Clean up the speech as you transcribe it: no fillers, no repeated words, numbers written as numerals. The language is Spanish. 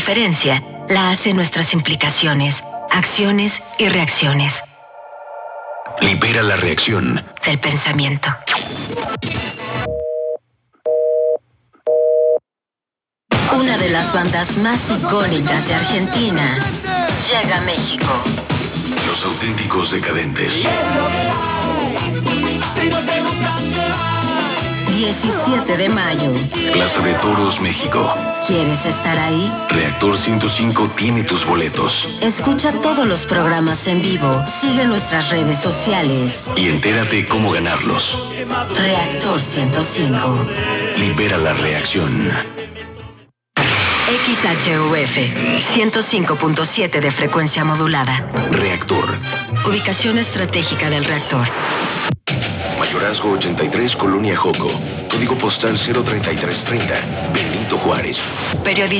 diferencia la hacen nuestras implicaciones, acciones y reacciones. Libera la reacción del pensamiento. Una de las bandas más icónicas de Argentina llega a México. Los Auténticos Decadentes. 17 de mayo. Plaza de Toros, México. ¿Quieres estar ahí? Reactor 105 tiene tus boletos. Escucha todos los programas en vivo, sigue nuestras redes sociales y entérate cómo ganarlos. Reactor 105. Libera la reacción. XHUF 105.7 de frecuencia modulada. Reactor. Ubicación estratégica del reactor. Mayorazgo 83, Colonia Joco. Código postal 03330. Benito Juárez. Periodismo.